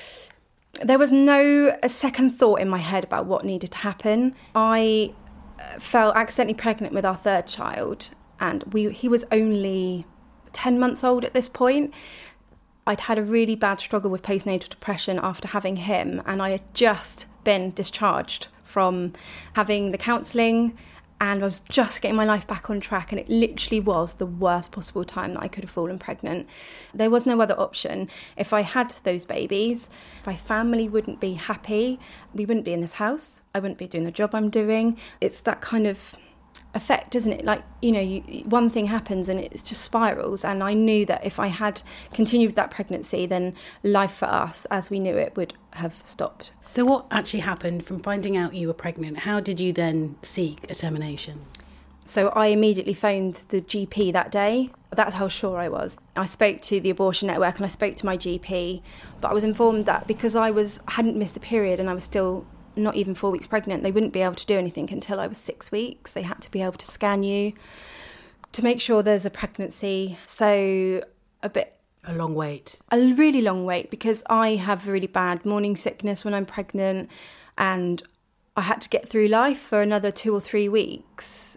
no second thought in my head about what needed to happen. I fell accidentally pregnant with our third child, and he was only 10 months old at this point. I'd had a really bad struggle with postnatal depression after having him, and I had just been discharged from having the counselling, and I was just getting my life back on track, and it literally was the worst possible time that I could have fallen pregnant. There was no other option. If I had those babies, my family wouldn't be happy. We wouldn't be in this house. I wouldn't be doing the job I'm doing. It's that kind of effect, isn't it? Like, one thing happens and it just spirals. And I knew that if I had continued that pregnancy, then life for us as we knew it would have stopped. So what actually happened from finding out you were pregnant? How did you then seek a termination? So I immediately phoned the GP that day. That's how sure I was. I spoke to the abortion network and I spoke to my GP, but I was informed that because I hadn't missed a period and I was still not even 4 weeks pregnant, they wouldn't be able to do anything until I was 6 weeks. They had to be able to scan you to make sure there's a pregnancy. So a long wait. A really long wait, because I have really bad morning sickness when I'm pregnant, and I had to get through life for another 2 or 3 weeks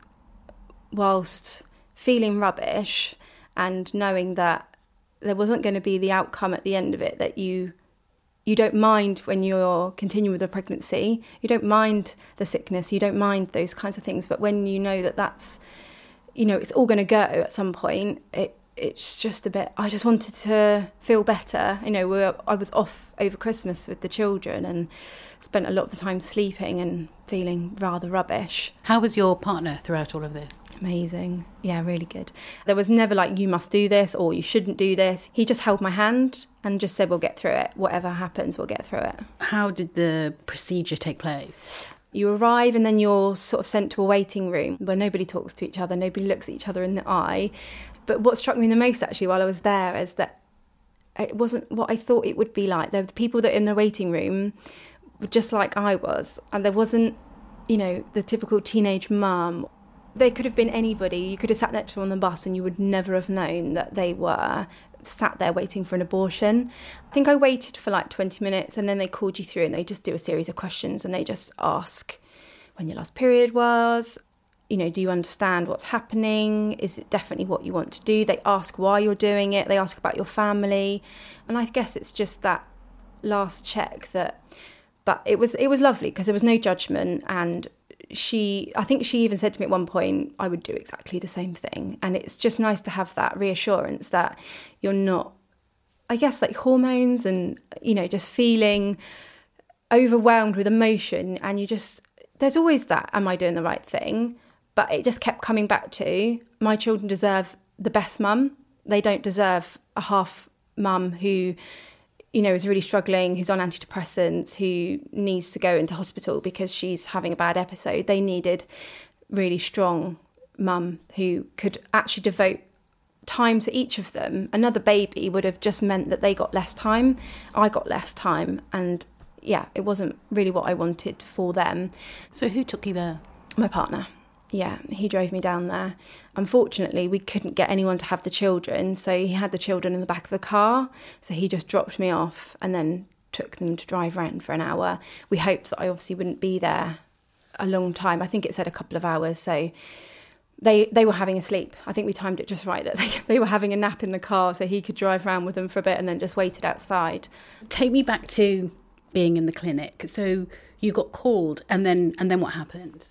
whilst feeling rubbish and knowing that there wasn't going to be the outcome at the end of it, that you don't mind when you're continuing with a pregnancy, you don't mind the sickness, you don't mind those kinds of things. But when you know that that's, it's all going to go at some point, it's just a bit, I just wanted to feel better. I was off over Christmas with the children and spent a lot of the time sleeping and feeling rather rubbish. How was your partner throughout all of this? Amazing. Yeah, really good. There was never like, you must do this or you shouldn't do this. He just held my hand and just said, we'll get through it. Whatever happens, we'll get through it. How did the procedure take place? You arrive and then you're sort of sent to a waiting room where nobody talks to each other, nobody looks at each other in the eye. But what struck me the most actually while I was there is that it wasn't what I thought it would be like. The people that were in the waiting room were just like I was. And there wasn't, the typical teenage mum. They could have been anybody. You could have sat next to them on the bus and you would never have known that they were sat there waiting for an abortion. I think I waited for like 20 minutes and then they called you through and they just do a series of questions and they just ask when your last period was, do you understand what's happening? Is it definitely what you want to do? They ask why you're doing it. They ask about your family. And I guess it's just that last check but it was lovely because there was no judgment, and I think she even said to me at one point, I would do exactly the same thing. And it's just nice to have that reassurance that you're not, I guess, like hormones and, just feeling overwhelmed with emotion. And there's always that, am I doing the right thing? But it just kept coming back to, my children deserve the best mum. They don't deserve a half mum who, is really struggling, who's on antidepressants, who needs to go into hospital because she's having a bad episode. They needed really strong mum who could actually devote time to each of them. Another baby would have just meant that they got less time. I got less time. And yeah, it wasn't really what I wanted for them. So who took you there? My partner. Yeah, he drove me down there. Unfortunately, we couldn't get anyone to have the children, so he had the children in the back of the car. So he just dropped me off and then took them to drive around for an hour. We hoped that I obviously wouldn't be there a long time. I think it said a couple of hours, so they were having a sleep. I think we timed it just right, that they were having a nap in the car so he could drive around with them for a bit and then just waited outside. Take me back to being in the clinic. So you got called and then what happened?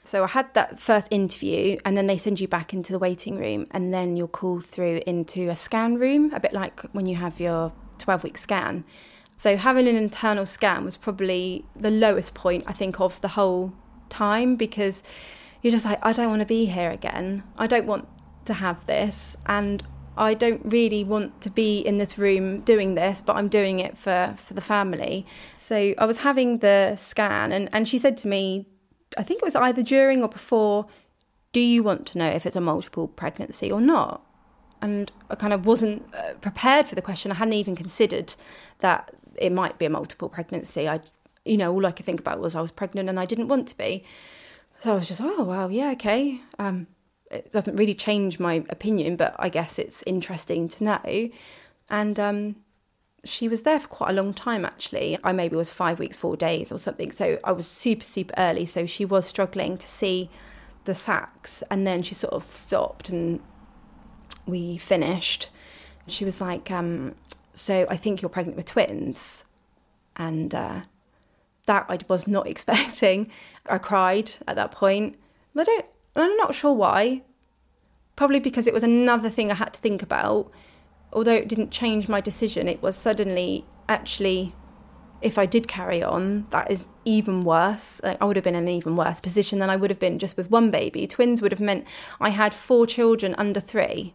So I had that first interview, and then they send you back into the waiting room, and then you're called through into a scan room, a bit like when you have your 12-week scan. So having an internal scan was probably the lowest point, I think, of the whole time, because you're just like, I don't want to be here again. I don't want to have this, and I don't really want to be in this room doing this, but I'm doing it for the family. So I was having the scan, and she said to me, I think it was either during or before, do you want to know if it's a multiple pregnancy or not? And I kind of wasn't prepared for the question. I hadn't even considered that it might be a multiple pregnancy. All I could think about was I was pregnant and I didn't want to be. So I was just, oh, well, yeah, okay. It doesn't really change my opinion, but I guess it's interesting to know. And she was there for quite a long time, actually. I maybe was 5 weeks, 4 days or something. So I was super, super early. So she was struggling to see the sacs. And then she sort of stopped and we finished. She was like, so I think you're pregnant with twins. And that I was not expecting. I cried at that point. But I'm not sure why. Probably because it was another thing I had to think about. Although it didn't change my decision, it was suddenly, actually, if I did carry on, that is even worse. I would have been in an even worse position than I would have been just with one baby. Twins would have meant I had 4 children under 3.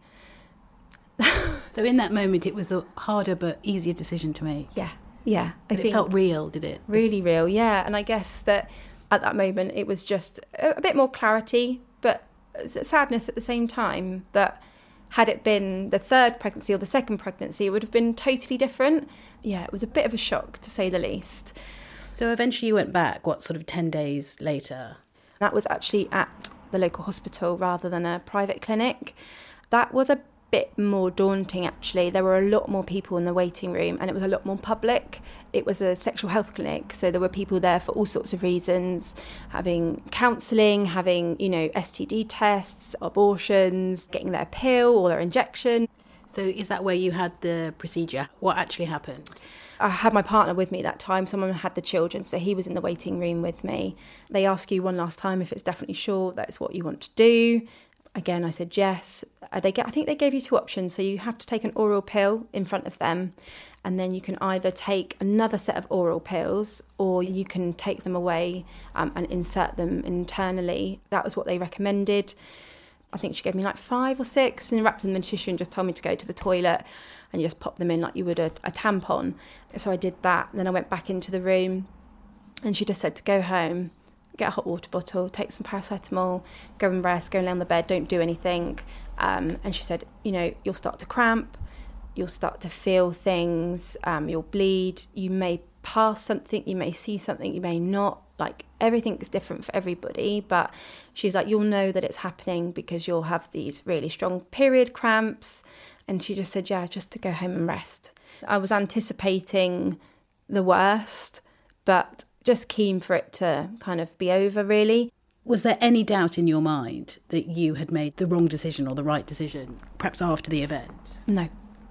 So in that moment, it was a harder but easier decision to make. Yeah. But it felt real, did it? Really real, yeah. And I guess that at that moment, it was just a bit more clarity, but sadness at the same time, that had it been the 3rd pregnancy or the 2nd pregnancy, it would have been totally different. Yeah, it was a bit of a shock, to say the least. So eventually you went back, what, sort of 10 days later? That was actually at the local hospital rather than a private clinic. That was a bit more daunting, actually. There were a lot more people in the waiting room and it was a lot more public. It was a sexual health clinic, so there were people there for all sorts of reasons, having counselling, having, STD tests, abortions, getting their pill or their injection. So is that where you had the procedure? What actually happened? I had my partner with me that time. Someone had the children, so he was in the waiting room with me. They ask you one last time if it's definitely sure that's what you want to do. Again, I said yes. I think they gave you 2 options. So you have to take an oral pill in front of them, and then you can either take another set of oral pills or you can take them away and insert them internally. That was what they recommended. I think she gave me like 5 or 6 and wrapped them in tissue and just told me to go to the toilet and you just pop them in like you would a tampon. So I did that. Then I went back into the room and she just said to go home, get a hot water bottle, take some paracetamol, go and rest, go and lay on the bed, don't do anything. And she said, you'll start to cramp, you'll start to feel things, you'll bleed, you may pass something, you may see something, you may not. Like, everything is different for everybody, but she's like, you'll know that it's happening because you'll have these really strong period cramps. And she just said, yeah, just to go home and rest. I was anticipating the worst, but just keen for it to kind of be over, really. Was there any doubt in your mind that you had made the wrong decision or the right decision, perhaps after the event? No.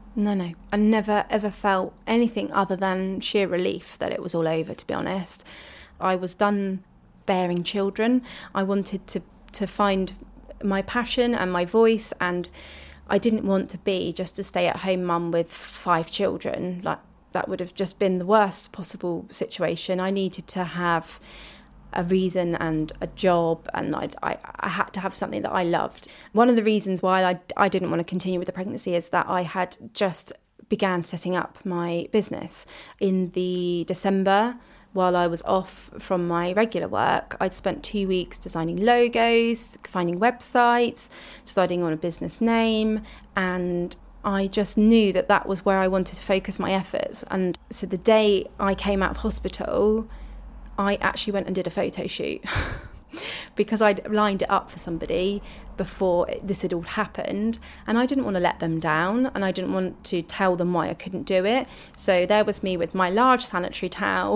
I never, ever felt anything other than sheer relief that it was all over, to be honest. I was done bearing children. I wanted to find my passion and my voice, and I didn't want to be just a stay-at-home mum with 5 children. Like, that would have just been the worst possible situation. I needed to have a reason and a job, and I had to have something that I loved. One of the reasons why I didn't want to continue with the pregnancy is that I had just began setting up my business. In the December, while I was off from my regular work, I'd spent 2 weeks designing logos, finding websites, deciding on a business name, and I just knew that was where I wanted to focus my efforts. And so the day I came out of hospital, I actually went and did a photo shoot because I'd lined it up for somebody before this had all happened, and I didn't want to let them down, and I didn't want to tell them why I couldn't do it. So there was me with my large sanitary towel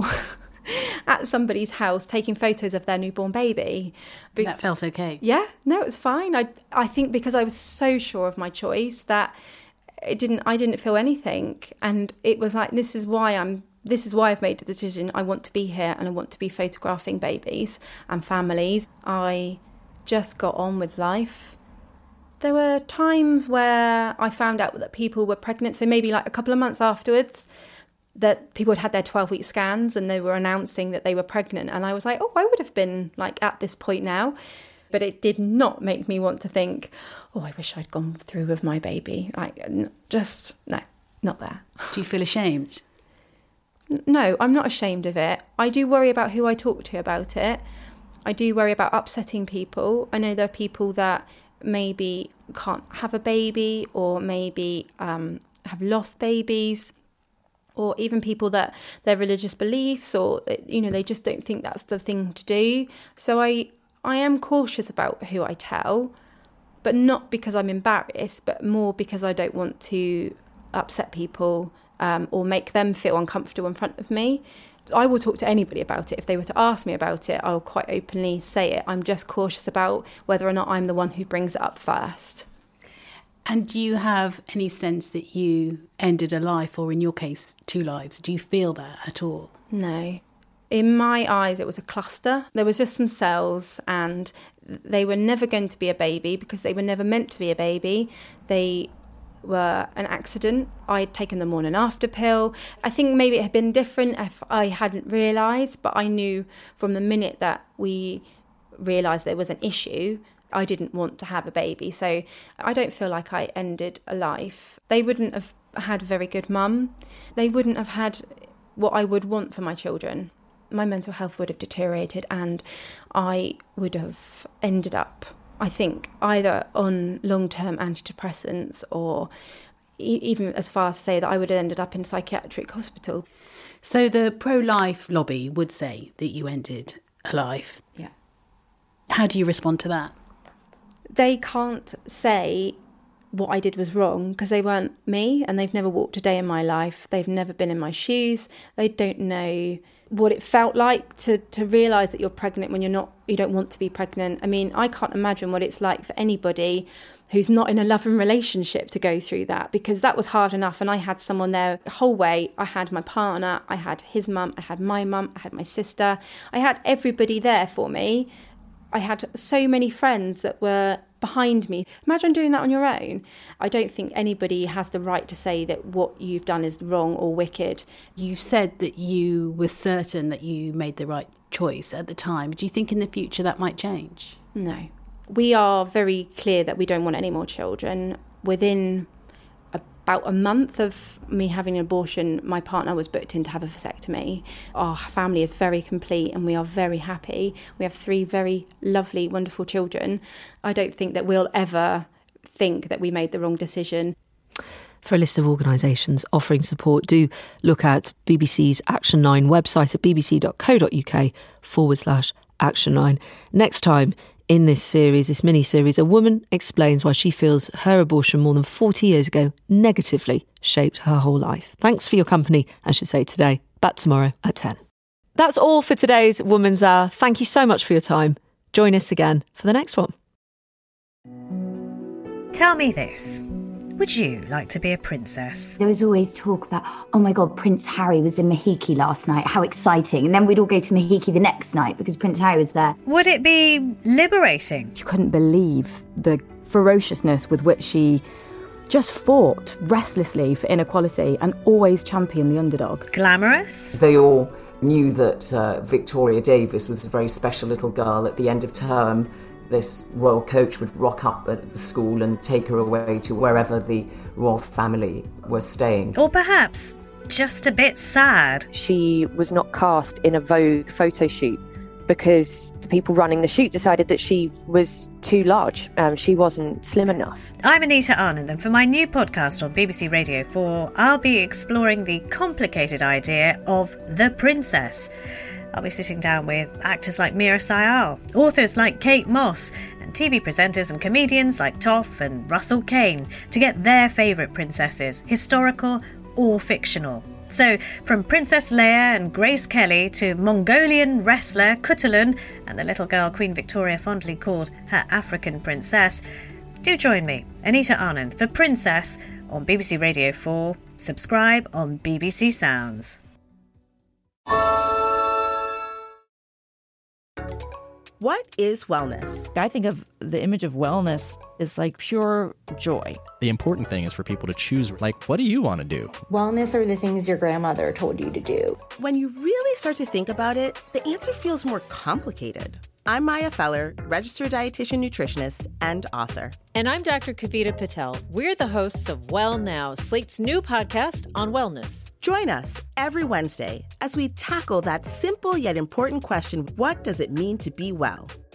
at somebody's house taking photos of their newborn baby. That felt okay? Yeah, no, it was fine. I think because I was so sure of my choice that I didn't feel anything, and it was like, this is why I'm This is why I've made the decision. I want to be here and I want to be photographing babies and families. I just got on with life. There were times where I found out that people were pregnant, so maybe like a couple of months afterwards, that people had their 12-week scans and they were announcing that they were pregnant. And I was like, oh, I would have been like at this point now. But it did not make me want to think, oh, I wish I'd gone through with my baby. Like, just, no, not there. Do you feel ashamed? No, I'm not ashamed of it. I do worry about who I talk to about it. I do worry about upsetting people. I know there are people that maybe can't have a baby or maybe have lost babies, or even people that their religious beliefs or, you know, they just don't think that's the thing to do. So I am cautious about who I tell, but not because I'm embarrassed, but more because I don't want to upset people or make them feel uncomfortable in front of me. I will talk to anybody about it. If they were to ask me about it, I'll quite openly say it. I'm just cautious about whether or not I'm the one who brings it up first. And do you have any sense that you ended a life, or in your case, 2 lives? Do you feel that at all? No. In my eyes, it was a cluster. There was just some cells and they were never going to be a baby because they were never meant to be a baby. They were an accident. I'd taken the morning after pill. I think maybe it had been different if I hadn't realised, but I knew from the minute that we realised there was an issue, I didn't want to have a baby. So I don't feel like I ended a life. They wouldn't have had a very good mum. They wouldn't have had what I would want for my children. My mental health would have deteriorated and I would have ended up, I think, either on long-term antidepressants or even as far as to say that I would have ended up in psychiatric hospital. So the pro-life lobby would say that you ended a life. Yeah. How do you respond to that? They can't say what I did was wrong because they weren't me and they've never walked a day in my life. They've never been in my shoes. They don't know what it felt like to realise that you're pregnant when you don't want to be pregnant. I mean, I can't imagine what it's like for anybody who's not in a loving relationship to go through that, because that was hard enough. And I had someone there the whole way. I had my partner, I had his mum, I had my mum, I had my sister. I had everybody there for me. I had so many friends that were behind me. Imagine doing that on your own. I don't think anybody has the right to say that what you've done is wrong or wicked. You've said that you were certain that you made the right choice at the time. Do you think in the future that might change? No. We are very clear that we don't want any more children. Within about a month of me having an abortion, my partner was booked in to have a vasectomy. Our family is very complete and we are very happy. We have 3 very lovely, wonderful children. I don't think that we'll ever think that we made the wrong decision. For a list of organisations offering support, do look at BBC's Action 9 website at bbc.co.uk/Action 9. Next time, in this series, this mini-series, a woman explains why she feels her abortion more than 40 years ago negatively shaped her whole life. Thanks for your company, I should say, today. Back tomorrow at 10. That's all for today's Woman's Hour. Thank you so much for your time. Join us again for the next one. Tell me this. Would you like to be a princess? There was always talk about, oh my God, Prince Harry was in Mahiki last night. How exciting. And then we'd all go to Mahiki the next night because Prince Harry was there. Would it be liberating? You couldn't believe the ferociousness with which she just fought restlessly for inequality and always championed the underdog. Glamorous? They all knew that Victoria Davis was a very special little girl. At the end of term, this royal coach would rock up at the school and take her away to wherever the royal family were staying. Or perhaps just a bit sad. She was not cast in a Vogue photo shoot because the people running the shoot decided that she was too large. She wasn't slim enough. I'm Anita Anand, and for my new podcast on BBC Radio 4, I'll be exploring the complicated idea of the princess. I'll be sitting down with actors like Mira Sayal, authors like Kate Moss, and TV presenters and comedians like Toff and Russell Kane to get their favourite princesses, historical or fictional. So, from Princess Leia and Grace Kelly to Mongolian wrestler Kutalun and the little girl Queen Victoria fondly called her African princess, do join me, Anita Anand, for Princess on BBC Radio 4. Subscribe on BBC Sounds. What is wellness? I think of the image of wellness as like pure joy. The important thing is for people to choose, like, what do you want to do? Wellness are the things your grandmother told you to do. When you really start to think about it, the answer feels more complicated. I'm Maya Feller, registered dietitian nutritionist and author. And I'm Dr. Kavita Patel. We're the hosts of Well Now, Slate's new podcast on wellness. Join us every Wednesday as we tackle that simple yet important question, what does it mean to be well?